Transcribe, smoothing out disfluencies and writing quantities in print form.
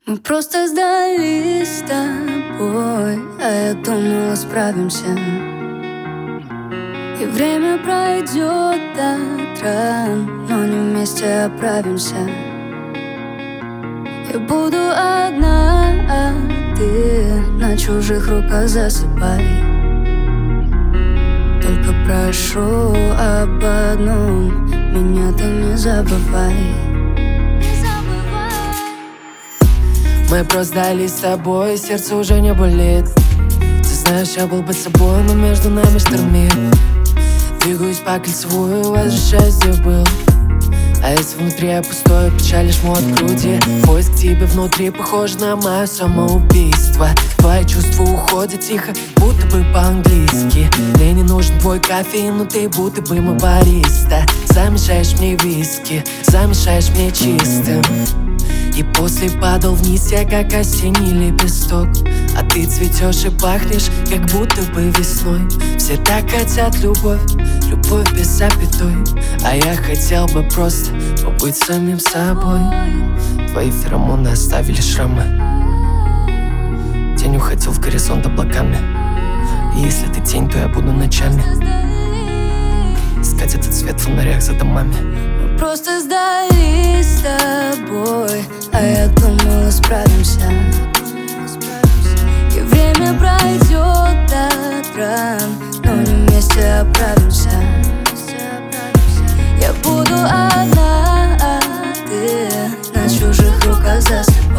Мы просто сдались с тобой, а я думала, справимся. И время пройдет от ран, но не вместе оправимся. Я буду одна, а ты на чужих руках засыпай. Только прошу об одном, меня ты не забывай. Мы просто сдались с тобой, сердце уже не болит. Ты знаешь, я был бы собой, но между нами штормит. Двигаюсь по кольцевую, возвращаюсь, где был. А если внутри я пустой, печаль жму от груди. Поиск тебе внутри похож на мое самоубийство. Твои чувства уходят тихо, будто бы по-английски. Мне не нужен твой кофеин, но ты будто бы мой бариста. Замешаешь мне виски, замешаешь мне чистым. И после падал вниз я, как осенний лепесток. А ты цветешь и пахнешь, как будто бы весной. Все так хотят любовь, любовь без запятой. А я хотел бы просто побыть самим собой. Твои феромоны оставили шрамы. Тень уходил в горизонт облаками. И если ты тень, то я буду ночами искать этот свет в фонарях за домами. Мы просто сдались с тобой, а я думала, справимся. И время пройдет от ран, но не вместе оправимся. Я буду одна, а ты на чужих руках засыпай.